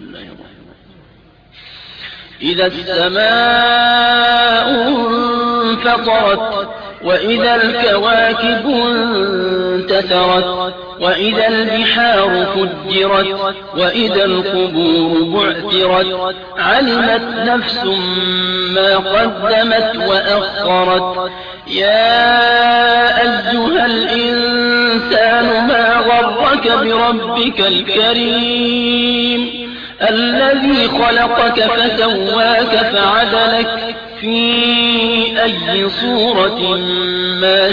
إذا السماء انفطرت وإذا الكواكب انتثرت وإذا البحار فجرت وإذا القبور بعثرت علمت نفس ما قدمت وأخرت يا أيها الإنسان ما غرك بربك الكريم الذي خلقك فسواك فعدلك في أي صورة ما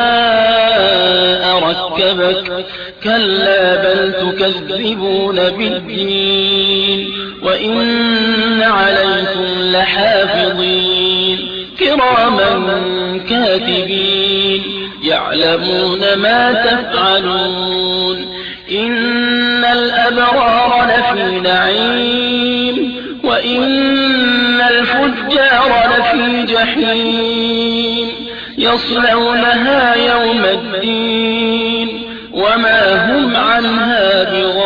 شاء ركبك كلا بل تكذبون بالدين وإن عليكم لحافظين كراما كاتبين يعلمون ما تفعلون إن الأبرار لفي نعيم وإن الفجار لفي جحيم يصلونها يوم الدين وما هم عنها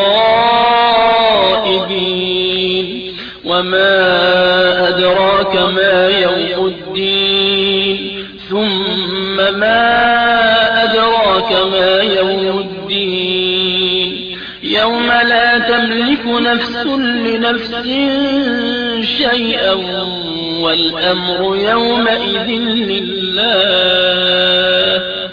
بغائبين وما أدراك ما يوم الدين ثم ما أدراك ما يوم الدين يوم لا تملك نفس لنفس شيئا والأمر يومئذ لله